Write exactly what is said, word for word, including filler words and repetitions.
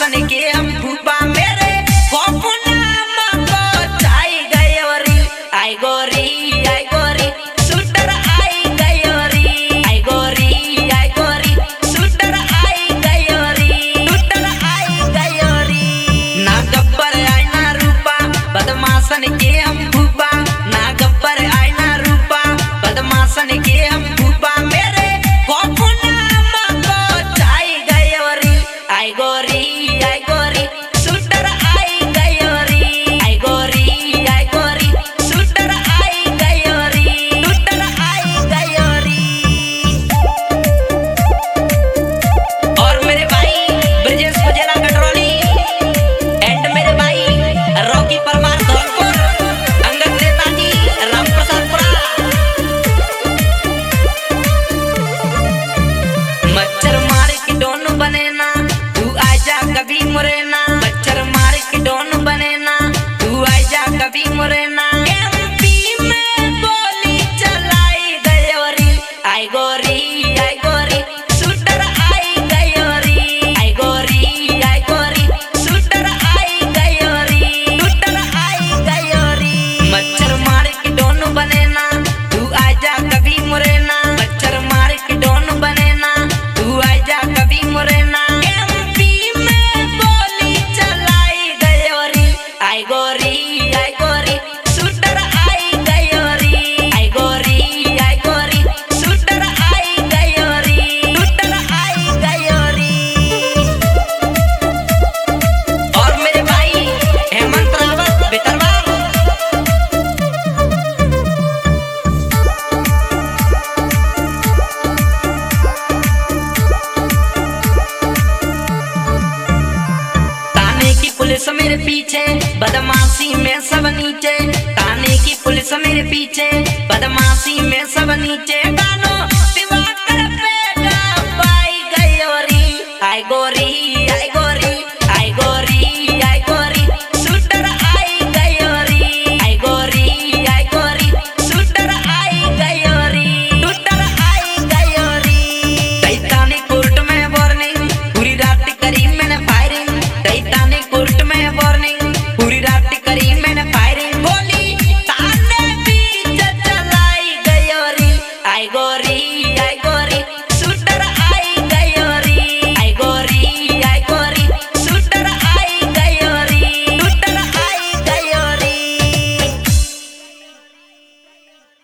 बदमाशन के हम फूफा मेरे कोपुना को चाई गयोरी आई गोरी आई गोरी शूटर आई गयोरी आई गोरी आई गोरी शूटर आई गयोरी शूटर आई गयोरी ना गब्बर आई ना रूपा बदमाशन के हम फूफा ना गब्बर आई ना रूपा बदमाशन के हम फूफा मेरे कोपुना को चाई गयोरी आई गोरी आई गोरी शूटर आई गयोरी आई गोरी आई गोरी शूटर आई गयोरी शूटर आई गयोरी। और मेरे भाई ब्रजेश पुजेला कटरोली एंड मेरे भाई रॉकी परमार धौलपुर अंगद नेताजी राम प्रसादपुरा। मच्छर मार के डोन बने ना तू आजा कभी मुरेना मच्छर मार के डोन बने ना तू आजा कभी मुरेना एमपी में गोली चलाई गयोरी आई गोरी आई गोरी शूटर आई गयोरी आई गोरी आई गोरी शूटर आई गयोरी शूटर आई गयोरी। मच्छर मार के डोन बने ना तू आजा कभी मुरेना मच्छर मार के डोन बने ना तू आजा कभी मुरेना एमपी में गोली चलाई गयोरी आई गोरी आई गोरी शूटर आई गयोरी आई गोरी आई गोरी शूटर आई गयोरी शूटर आई गयोरी। और मेरे भाई हेमंत रावत बेतरवा। ताने की पुलिस मेरे पीछे बदमाशी में सब नीचे ताने की पुलिस मेरे पीछे बदमाशी में सब नीचे गानों